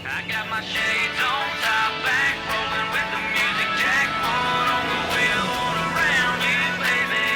I got my shades on, top back, rolling with the music jack, one on the wheel, all around you, baby.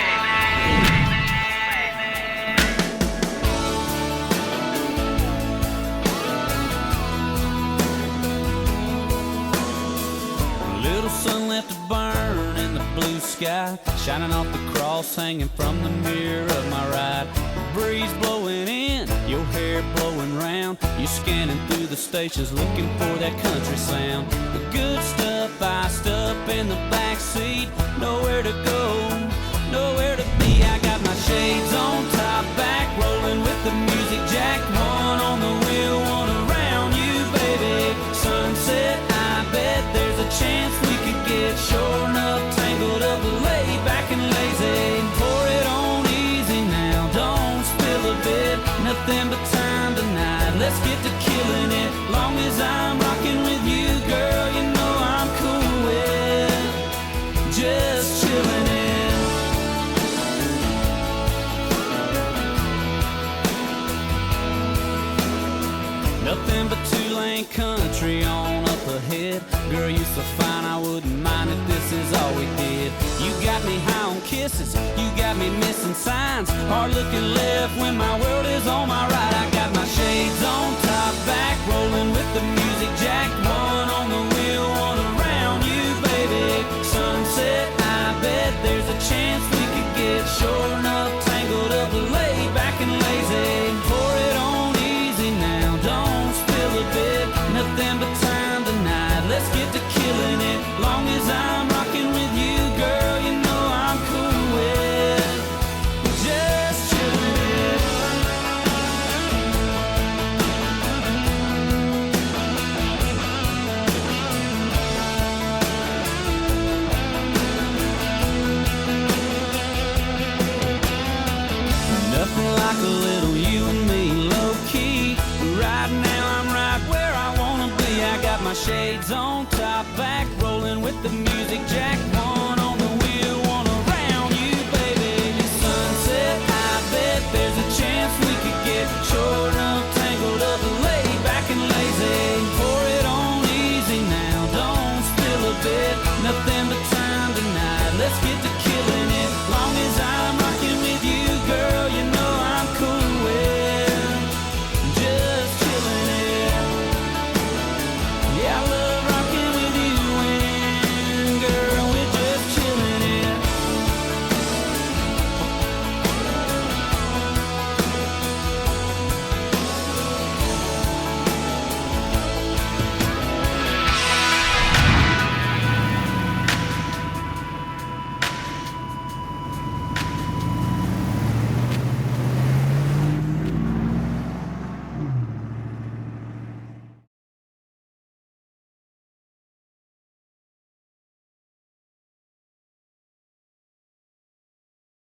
Little sun left to burn in the blue sky, shining off the cross hanging from the mirror of my ride. The breeze blowing in, your hair blowing round. You're scanning through the stations looking for that country sound. The good stuff iced up in the back seat. Nowhere to go, nowhere to be. I got my shades on, top back, rolling with the music jack. One on the wheel, one around you, baby. Sunset, I bet there's a chance we could get sure enough tangled up, laid back and lazy. Pour it on easy now, don't spill a bit. Nothing but time tonight, let's get to killing it. Long as I'm rocking with you, girl, you know I'm cool with just chilling it. Nothing but two-lane country on up ahead. Girl, you so fine, I wouldn't mind if this is all we did. You got me high on kisses, you got me missing signs. Hard looking left when my world is on my right. I got my shades on, top back, rolling with the music jack. One on the wheel, one around you, baby. Sunset, I bet there's a chance we could get sure enough tangled up, laid back and lazy. Pour it on easy now, don't spill a bit. Nothing but time tonight, let's get to killing it. Long as I'm rocking with you, girl, you know I'm cool with just chilling it. Nothing like a little you and me, low key. Right now I'm right where I wanna be. I got my shades on,